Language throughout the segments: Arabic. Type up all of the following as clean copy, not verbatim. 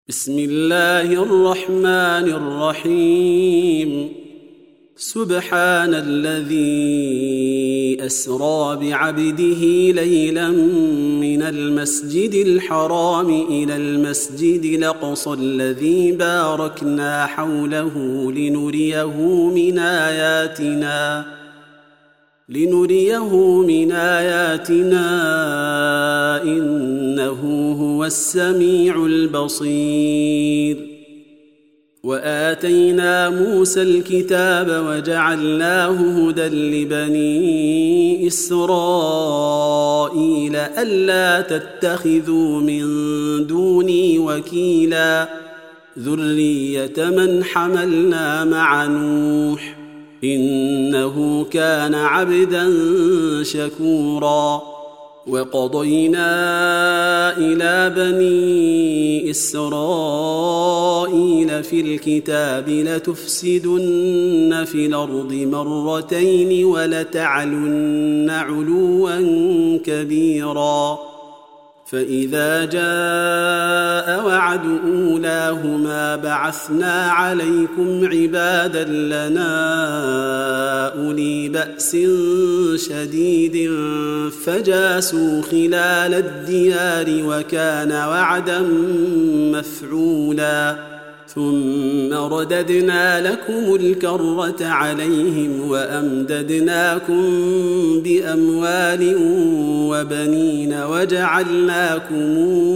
بسم الله الرحمن الرحيم. سبحان الذي أسرى بعبده ليلا من المسجد الحرام إلى المسجد الأقصى الذي باركنا حوله لنريه من آياتنا إنه هو السميع البصير. وآتينا موسى الكتاب وجعلناه هدى لبني إسرائيل ألا تتخذوا من دوني وكيلا ذرية من حملنا مع نوح إنه كان عبدا شكورا. وقضينا إلى بني إسرائيل في الكتاب لتفسدن في الأرض مرتين ولتعلن علوا كبيرا. فإذا جاء وعد أولاهما بعثنا عليكم عبادا لنا أولي بأس شديد فجاسوا خلال الديار وكان وعدا مفعولا. ثم رددنا لكم الكرة عليهم وأمددناكم بأموال وبنين وجعلناكم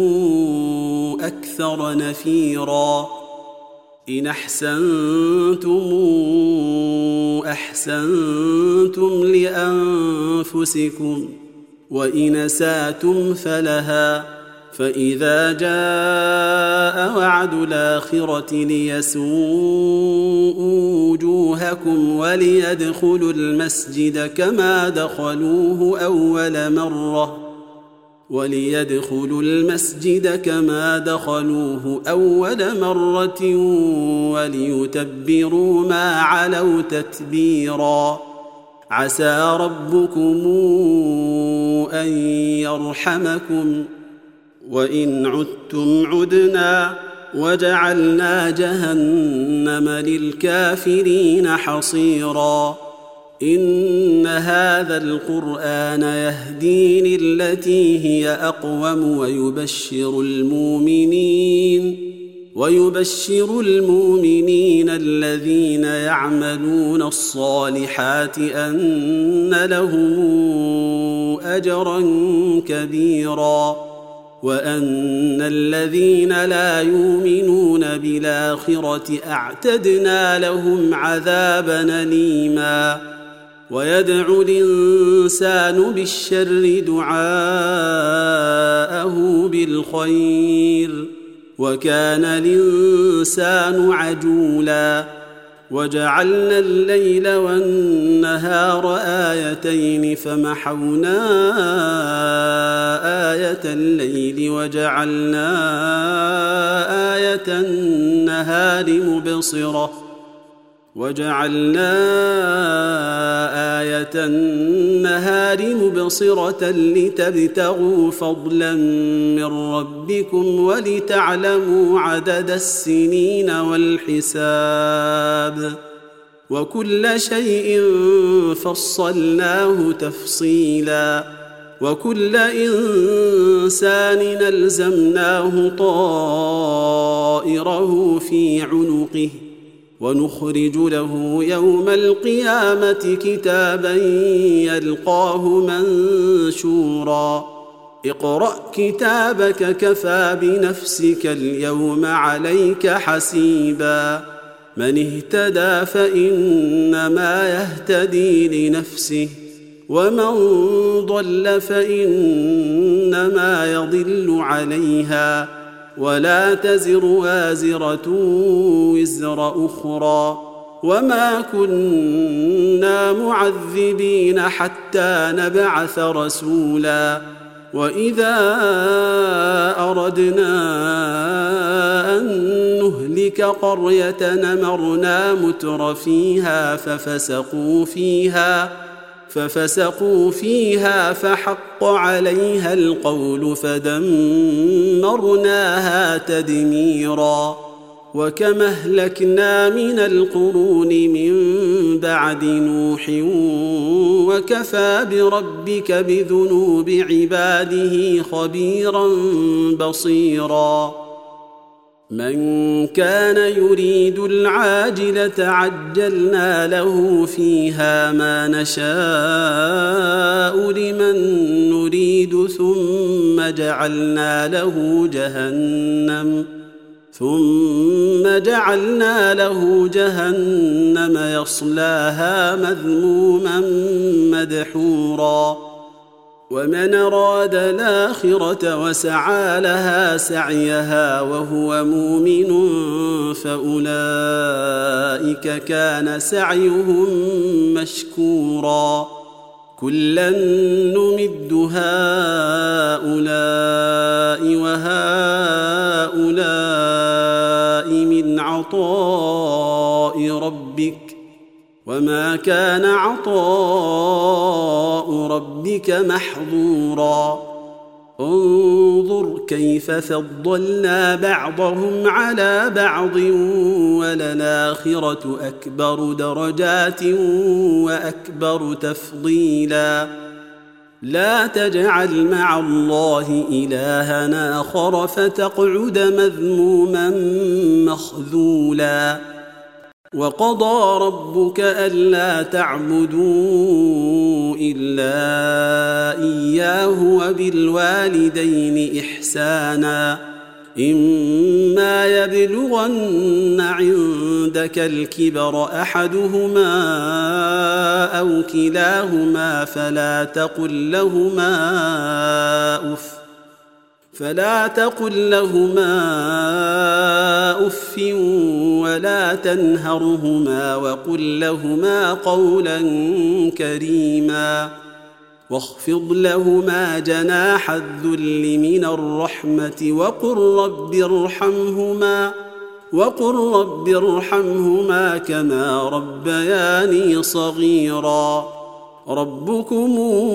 أكثر نفيرا. إن أحسنتم لأنفسكم وإن أسأتم فلها. فإذا جاء وعد الآخرة ليسوءوا وجوهكم وليدخلوا المسجد كما دخلوه أول مرة وليتبروا ما علوا تتبيرا. عسى ربكم أن يرحمكم وإن عدتم عدنا وجعلنا جهنم للكافرين حصيرا. إن هذا القرآن يهدي للتي هي أقوم ويبشر المؤمنين الذين يعملون الصالحات أن لهم أجرا كبيرا وأن الذين لا يؤمنون بالآخرة أعتدنا لهم عذابا أليما. ويدعو الإنسان بالشر دعاءه بالخير وكان الإنسان عجولا. وجعلنا الليل والنهار آيتين فمحونا آية الليل وجعلنا آية النهار مبصرة لتبتغوا فضلا من ربكم ولتعلموا عدد السنين والحساب وكل شيء فصلناه تفصيلا. وكل إنسان ألزمناه طائره في عنقه ونخرج له يوم القيامة كتابا يلقاه منشورا. اقرأ كتابك كفى بنفسك اليوم عليك حسيبا. من اهتدى فإنما يهتدي لنفسه ومن ضل فإنما يضل عليها ولا تزر وازرة وزر أخرى وما كنا معذبين حتى نبعث رسولا. وإذا أردنا أن نهلك قرية أمرنا متر فيها ففسقوا فيها فحق عليها القول فدمرناها تدميرا. وكم أهلكنا من القرون من بعد نوح وكفى بربك بذنوب عباده خبيرا بصيرا. من كان يريد العاجلة عجلنا له فيها ما نشاء لمن نريد ثم جعلنا له جهنم يصلاها مذموما مدحورا. ومن أراد الآخرة وسعى لها سعيها وهو مؤمن فأولئك كان سعيهم مشكورا. كلا نمد هؤلاء وهؤلاء من عطاء ربك وما كان عطاء ربك محظورا. انظر كيف فضلنا بعضهم على بعض وللآخرة أكبر درجات وأكبر تفضيلا. لا تجعل مع الله إلهًا آخر فتقعد مذموما مخذولا. وقضى ربك ألا تعبدوا إلا إياه وبالوالدين إحسانا. إما يبلغن عندك الكبر أحدهما أو كلاهما فلا تقل لهما أف ولا تنهرهما وقل لهما قولا كريما. واخفض لهما جناح الذل من الرحمة وقل رب ارحمهما كما ربياني صغيرا. ربكم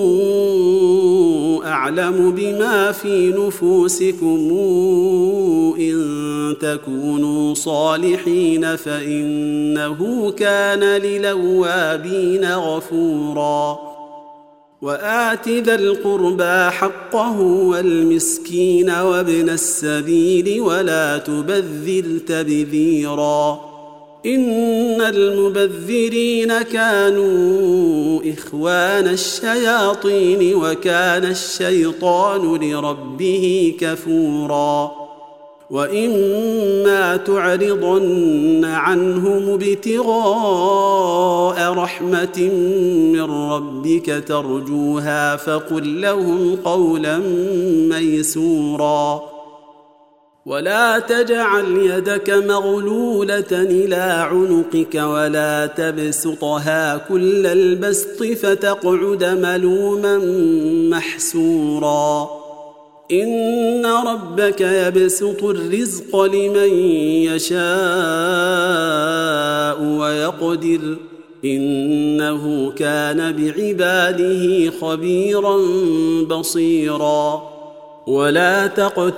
أعلم بما في نفوسكم إن تكونوا صالحين فإنه كان للأوابين غفورا. وآت ذا القربى حقه والمسكين وابن السبيل ولا تبذر تبذيرا. إن المبذرين كانوا إخوان الشياطين وكان الشيطان لربه كفورا. وإما تعرضن عنهم ابتغاء رحمة من ربك ترجوها فقل لهم قولا ميسورا. ولا تجعل يدك مغلولة إلى عنقك ولا تبسطها كل البسط فتقعد ملوما محسورا. إن ربك يبسط الرزق لمن يشاء ويقدر إنه كان بعباده خبيرا بصيرا. ولا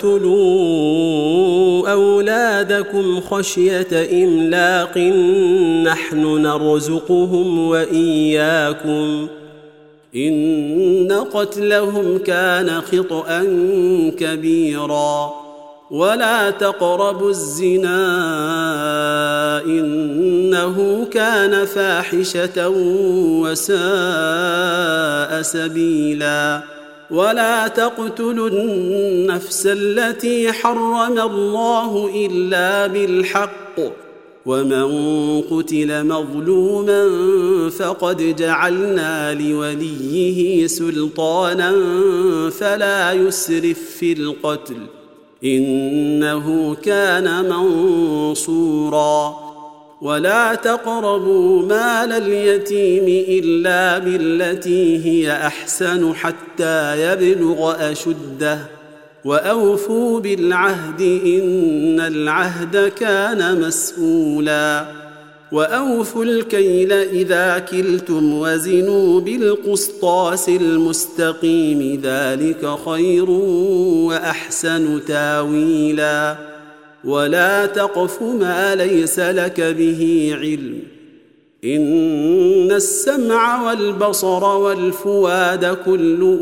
تقتلوا أولادكم خشية إملاق نحن نرزقهم وإياكم إن قتلهم كان خطأ كبيرا. ولا تقربوا الزنا إنه كان فاحشة وساء سبيلا. ولا تقتلوا النفس التي حرم الله إلا بالحق ومن قتل مظلوما فقد جعلنا لوليه سلطانا فلا يسرف في القتل إنه كان منصورا. ولا تقربوا مال اليتيم إلا بالتي هي أحسن حتى يبلغ أشده وأوفوا بالعهد إن العهد كان مسؤولا. وأوفوا الكيل إذا كلتم وزنوا بالقسطاس المستقيم ذلك خير وأحسن تاويلا ولا تقف ما ليس لك به علم إن السمع والبصر والفؤاد كل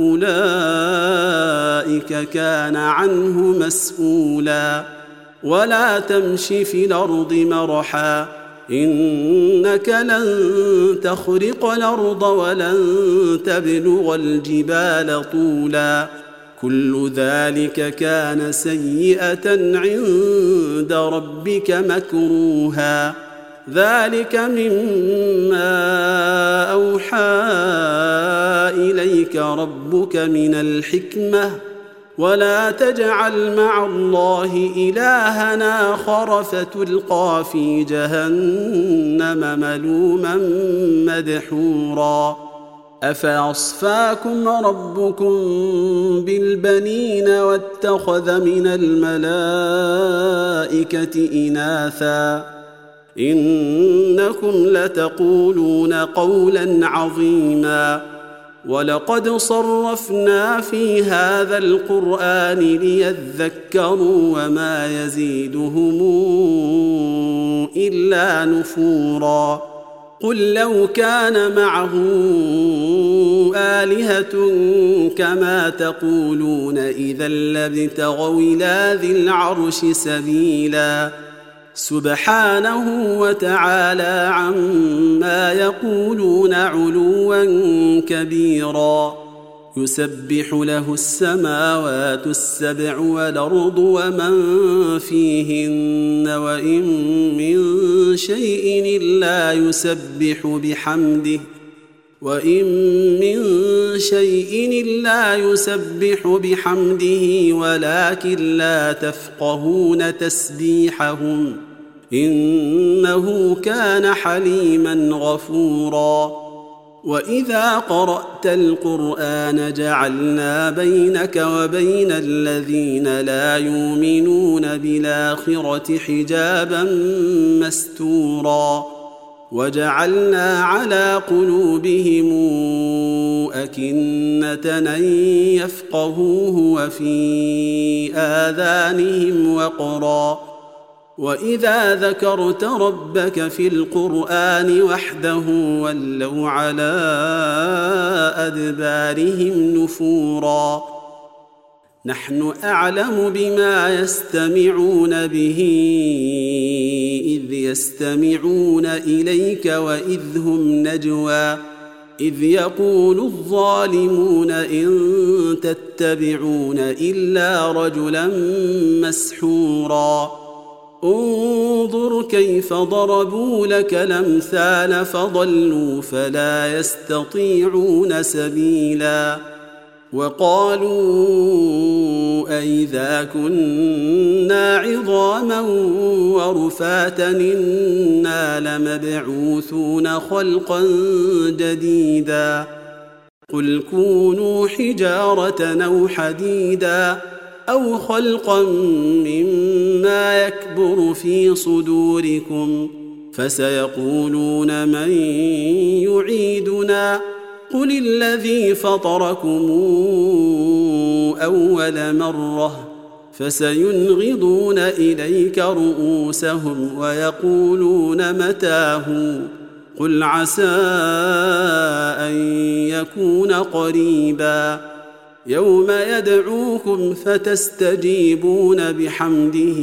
أولئك كان عنه مسؤولا ولا تمش في الأرض مرحا إنك لن تخرق الأرض ولن تبلغ الجبال طولا كل ذلك كان سيئة عند ربك مكروها ذلك مما أوحى إليك ربك من الحكمة ولا تجعل مع الله إلها آخر فتلقى في جهنم ملوما مدحورا أفأصفاكم ربكم بالبنين واتخذ من الملائكة إناثا إنكم لتقولون قولا عظيما ولقد صرفنا في هذا القرآن ليذكروا وما يزيدهم إلا نفورا قل لو كان معه آلهة كما تقولون إذا لابتغوا إلى ذي العرش سبيلا سبحانه وتعالى عما يقولون علوا كبيرا يسبح له السماوات السبع والأرض ومن فيهن وإن من شيء إلا يسبح بحمده ولكن لا تفقهون تسبيحهم إنه كان حليما غفورا وإذا قرأت القرآن جعلنا بينك وبين الذين لا يؤمنون بالآخرة حجابا مستورا وجعلنا على قلوبهم أكنة أن يفقهوه وفي آذانهم وقرا وإذا ذكرت ربك في القرآن وحده ولوا على أدبارهم نفورا نحن أعلم بما يستمعون به إذ يستمعون إليك وإذ هم نجوى إذ يقول الظالمون إن تتبعون إلا رجلا مسحورا انظر كيف ضربوا لك الأمثال فضلوا فلا يستطيعون سبيلا وقالوا أئذا كنا عظاما ورفاتا إنا لمبعوثون خلقا جديدا قل كونوا حجارة أو حديدا أو خلقا مما يكبر في صدوركم فسيقولون من يعيدنا قل الذي فطركم أول مرة فسينغضون إليك رؤوسهم ويقولون متاه قل عسى أن يكون قريبا يوم يدعوكم فتستجيبون بحمده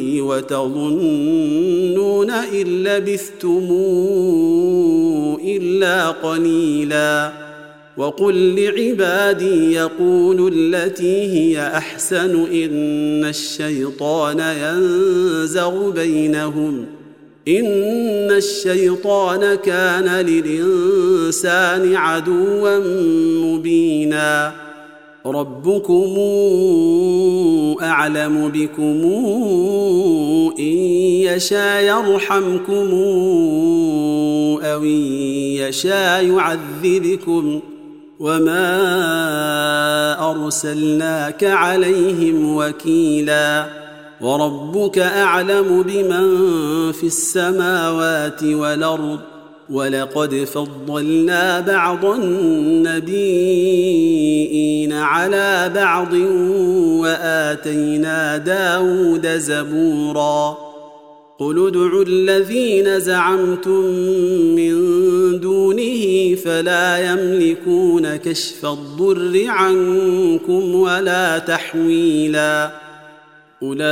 وتظنون إن لبثتم إلا قليلا وقل لعبادي يقولوا التي هي أحسن إن الشيطان ينزغ بينهم إن الشيطان كان للإنسان عدوا مبينا ربكم أعلم بكم إن يشاء يرحمكم أو إن يشاء يعذبكم وما أرسلناك عليهم وكيلا وربك أعلم بمن في السماوات والأرض ولقد فضلنا بعض النبيين على بعض وآتينا داود زبورا قل ادعوا الذين زعمتم من دونه فلا يملكون كشف الضر عنكم ولا تحويلا أولئك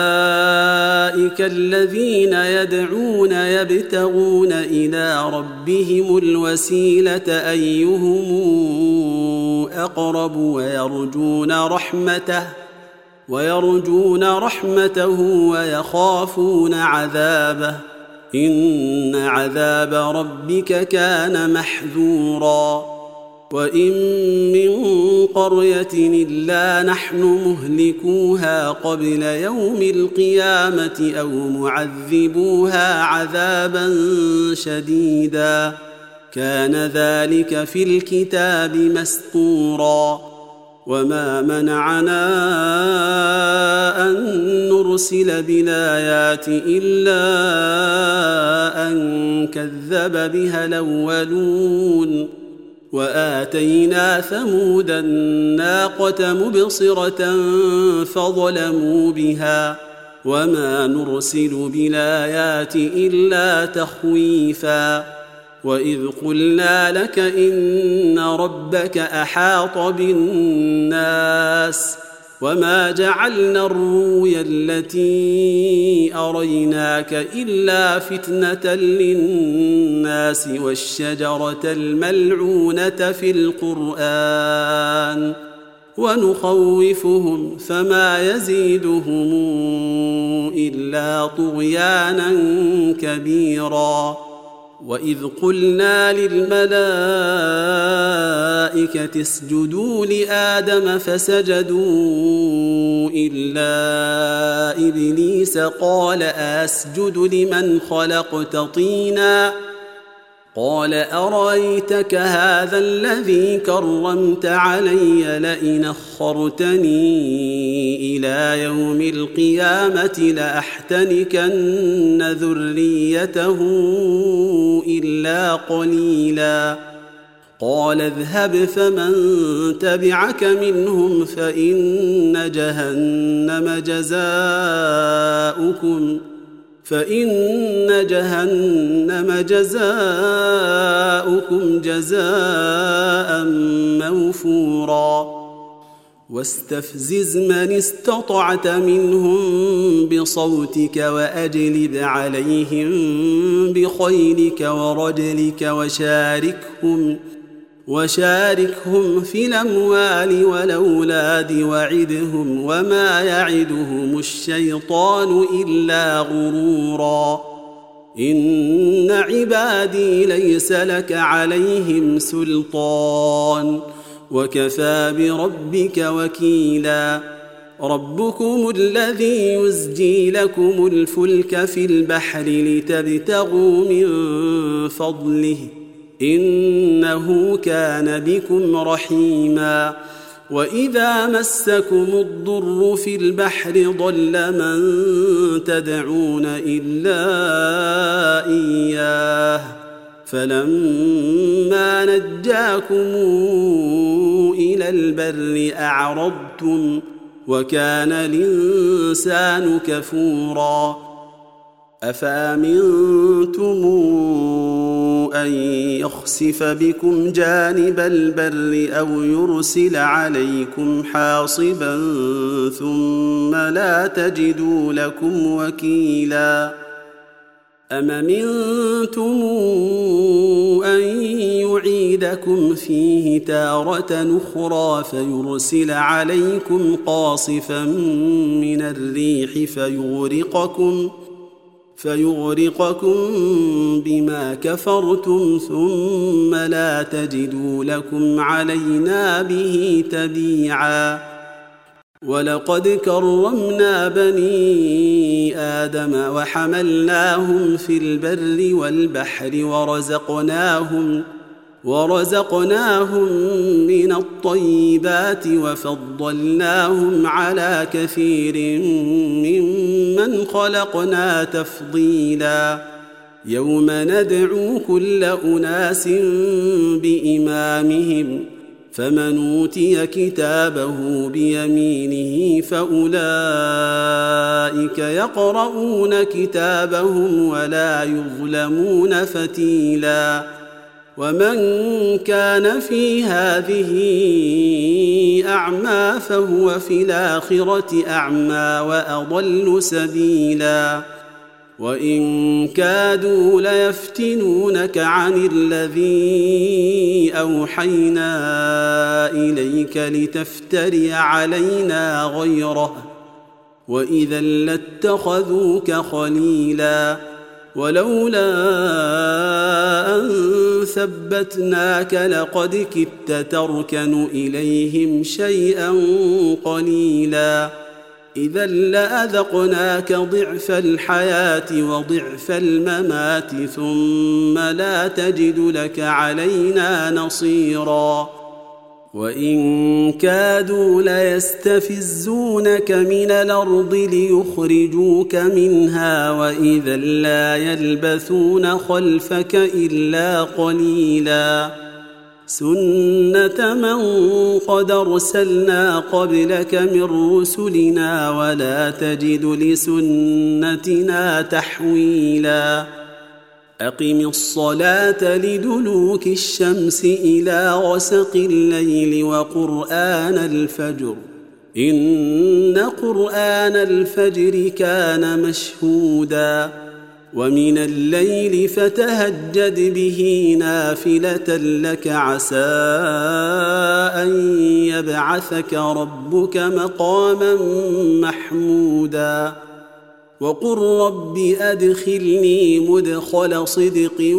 الذين يدعون يبتغون إلى ربهم الوسيلة أيهم أقرب ويرجون رحمته ويخافون عذابه إن عذاب ربك كان محذورا وإن من قرية إلا نحن مهلكوها قبل يوم القيامة أو معذبوها عذابا شديدا كان ذلك في الكتاب مسطورا وما منعنا أن نرسل بالآيات إلا أن كذب بها الأولون وآتينا ثمود الناقة مبصرة فظلموا بها وما نرسل بالآيات إلا تخويفا وإذ قلنا لك إن ربك أحاط بالناس وما جعلنا الرؤيا التي أريناك إلا فتنة للناس والشجرة الملعونة في القرآن ونخوفهم فما يزيدهم إلا طغيانا كبيرا وإذ قلنا للملائكة اسجدوا لآدم فسجدوا إلا إبليس قال أسجد لمن خلقت طينا قال أرأيتك هذا الذي كرمت علي لئن أخرتني إلى يوم القيامة لأحتنكن ذريته إلا قليلا قال اذهب فمن تبعك منهم فإن جهنم جزاؤكم جزاء موفورا واستفزز من استطعت منهم بصوتك وأجلب عليهم بخيلك ورجلك وشاركهم في الأموال والأولاد وعدهم وما يعدهم الشيطان إلا غرورا إن عبادي ليس لك عليهم سلطان وكفى بربك وكيلا ربكم الذي يزجي لكم الفلك في البحر لتبتغوا من فضله إنه كان بكم رحيما وإذا مسكم الضر في البحر ضل من تدعون إلا إياه فلما نجاكم إلى البر أعرضتم وكان الإنسان كفورا أفأمنتم أن يخسف بكم جانب البر أو يرسل عليكم حاصبا ثم لا تجدوا لكم وكيلا أم أمنتم أن يعيدكم فيه تارة أخرى فيرسل عليكم قاصفا من الريح فيغرقكم بما كفرتم ثم لا تجدوا لكم علينا به تبيعا ولقد كرمنا بني آدم وحملناهم في البر والبحر ورزقناهم من الطيبات وفضلناهم على كثير ممن خلقنا تفضيلا يوم ندعو كل أناس بإمامهم فمن أوتي كتابه بيمينه فأولئك يقرؤون كتابهم ولا يظلمون فتيلا ومن كان في هذه أعمى فهو في الآخرة أعمى وأضل سبيلا وإن كادوا ليفتنونك عن الذي أوحينا إليك لتفتري علينا غيره وإذا لاتخذوك خليلا ولولا أن ثبتناك لقد كدت تركن إليهم شيئا قليلا إذا لأذقناك ضعف الحياة وضعف الممات ثم لا تجد لك علينا نصيرا وإن كادوا ليستفزونك من الأرض ليخرجوك منها وإذا لا يلبثون خلفك إلا قليلا سنة من قد أرسلنا قبلك من رسلنا ولا تجد لسنتنا تحويلا أقم الصلاة لدلوك الشمس إلى غسق الليل وقرآن الفجر إن قرآن الفجر كان مشهودا ومن الليل فتهجد به نافلة لك عسى أن يبعثك ربك مقاما محمودا وقل رب أدخلني مدخل صدق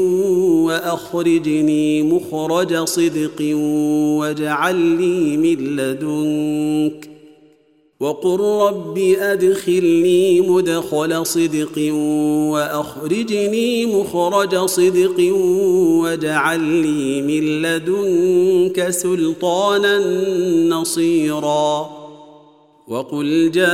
وأخرجني مخرج صدق واجعل لي من لدنك وقل رب أدخلني مدخل صدق وأخرجني مخرج صدق واجعل لي من لدنك سلطانا نصيرا وقل جاء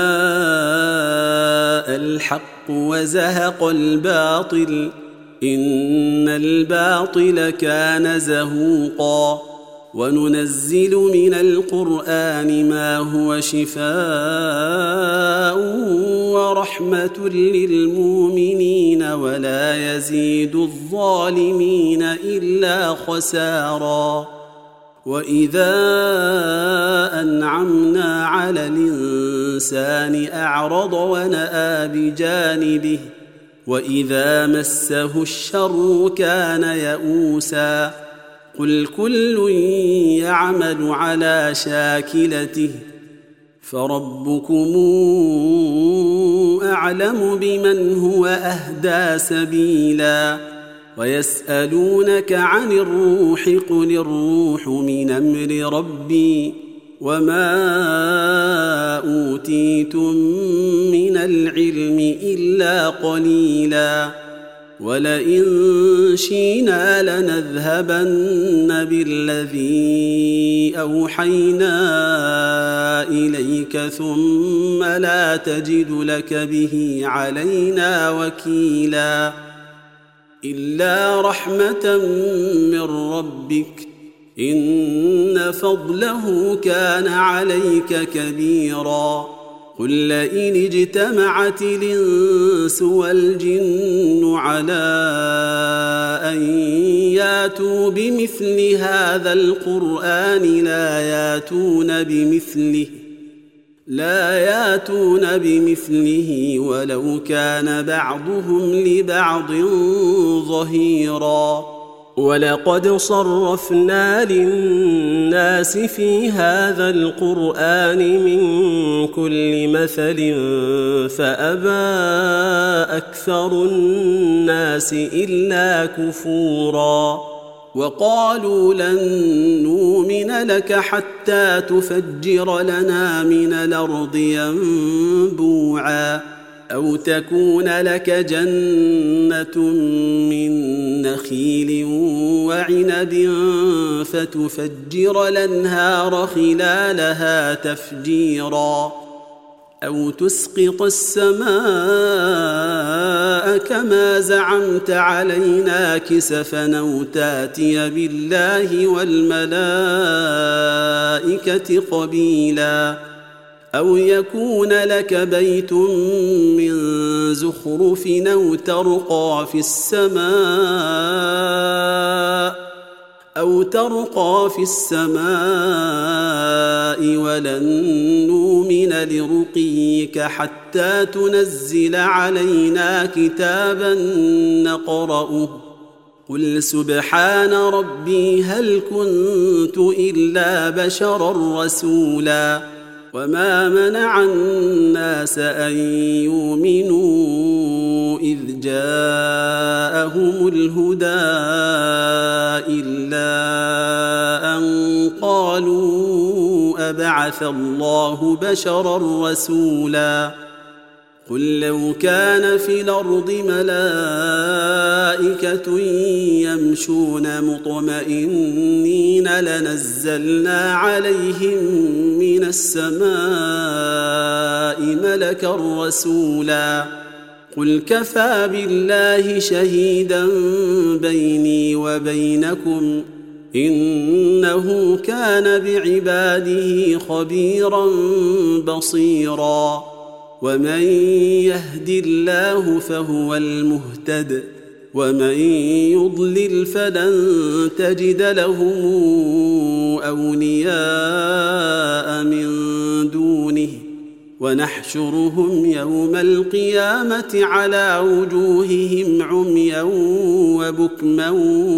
الحق وزهق الباطل إن الباطل كان زهوقا وننزل من القرآن ما هو شفاء ورحمة للمؤمنين ولا يزيد الظالمين إلا خسارا وإذا أنعمنا على الإنسان أعرض ونأى بجانبه وإذا مسه الشر كان يئوسا قل كل يعمل على شاكلته فربكم أعلم بمن هو أهدى سبيلا ويسألونك عن الروح قل الروح من أمر ربي وما أوتيتم من العلم إلا قليلا ولئن شئنا لنذهبن بالذي أوحينا إليك ثم لا تجد لك به علينا وكيلا إلا رحمة من ربك إن فضله كان عليك كبيرا قل لئن اجتمعت الإنس والجن على أن ياتوا بمثل هذا القرآن لا ياتون بمثله ولو كان بعضهم لبعض ظهيرا ولقد صرفنا للناس في هذا القرآن من كل مثل فأبى أكثر الناس إلا كفورا وقالوا لن نؤمن لك حتى تفجر لنا من الأرض ينبوعا أو تكون لك جنة من نخيل وعنب فتفجر الأنهار خلالها تفجيرا أو تسقط السماء كما زعمت علينا كسفا أو تاتي بالله والملائكة قبيلا أو يكون لك بيت من زخرف أو ترقى في السماء ولن نؤمن لرقيك حتى تنزل علينا كتابا نقرأه قل سبحان ربي هل كنت إلا بشرا رسولا وما منع الناس أن يؤمنوا إذ جاءهم الهدى إلا أن قالوا أبعث الله بشرا رسولا قل لو كان في الأرض ملائكة يمشون مطمئنين لنزلنا عليهم من السماء ملكا رسولا قل كفى بالله شهيدا بيني وبينكم إنه كان بعباده خبيرا بصيرا ومن يهد الله فهو المهتد ومن يضلل فلن تجد لهم أولياء من دونه ونحشرهم يوم القيامة على وجوههم عميا وبكما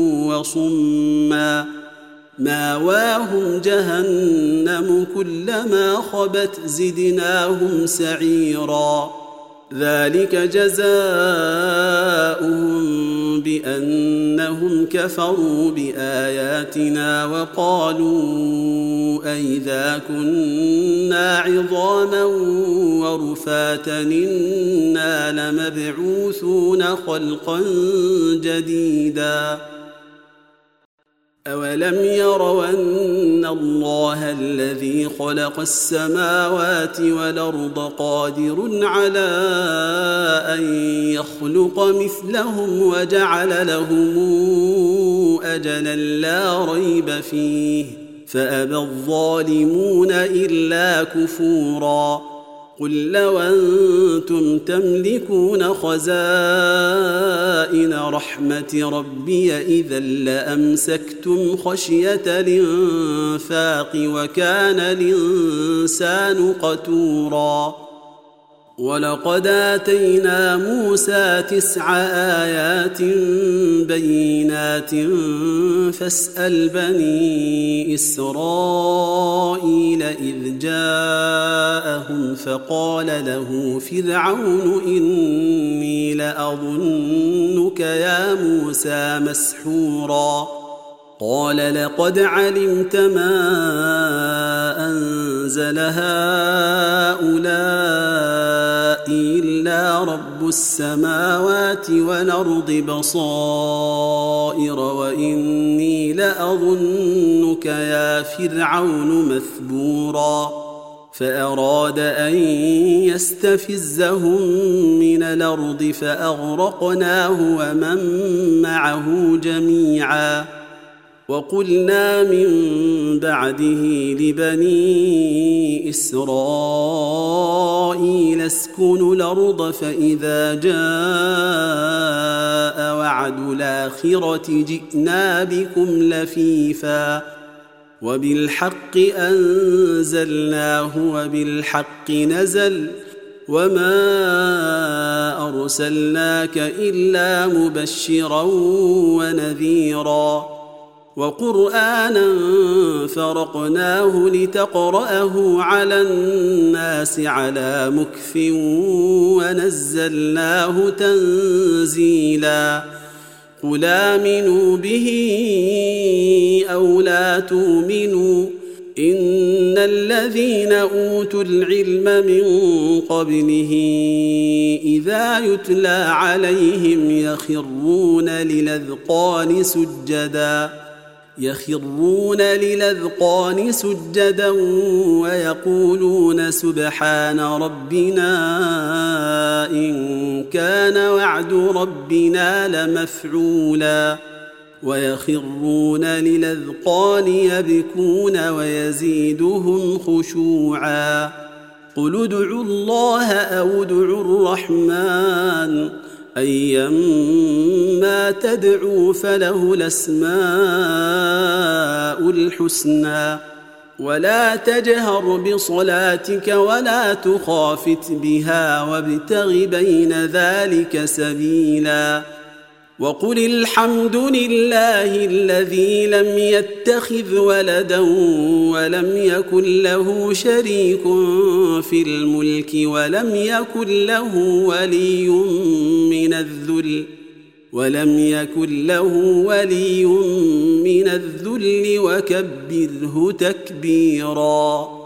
وصما ماواهم جهنم كلما خبت زدناهم سعيرا ذلك جزاؤهم بأنهم كفروا بآياتنا وقالوا أئذا كنا عظاما ورفاتا إنا لمبعوثون خلقا جديدا أولم يروا أن الله الذي خلق السماوات والأرض قادر على أن يخلق مثلهم وجعل لهم أجلا لا ريب فيه فأبى الظالمون إلا كفورا قل لو أنتم تملكون خزائن رحمة ربي إذا لأمسكتم خشية الإنفاق وكان الإنسان قتورا ولقد آتينا موسى 9 آيات بينات فاسأل بني إسرائيل إذ جاءهم فقال له فرعون إني لأظنك يا موسى مسحورا قال لقد علمت ما أنزل هؤلاء إلا رب السماوات والأرض بصائر وإني لأظنك يا فرعون مثبورا فأراد أن يستفزهم من الأرض فأغرقناه ومن معه جميعا وقلنا من بعده لبني إسرائيل اسكنوا الأرض فإذا جاء وعد الآخرة جئنا بكم لفيفا وبالحق أنزلناه وبالحق نزل وما أرسلناك إلا مبشرا ونذيرا وقرآنا فرقناه لتقرأه على الناس على مكث ونزلناه تنزيلا قل آمنوا به أو لا تؤمنوا إن الذين أوتوا العلم من قبله إذا يتلى عليهم يخرون للأذقان سجدا ويقولون سبحان ربنا إن كان وعد ربنا لمفعولا ويخرون للأذقان يبكون ويزيدهم خشوعا قل ادعوا الله أو ادعوا الرحمن أيما تدعوا فله الأسماء الحسنى ولا تجهر بصلاتك ولا تخافت بها وابتغ بين ذلك سبيلا وقل الحمد لله الذي لم يتخذ ولدا ولم يكن له شريك في الملك ولم يكن له ولي من الذل وكبره تكبيرا.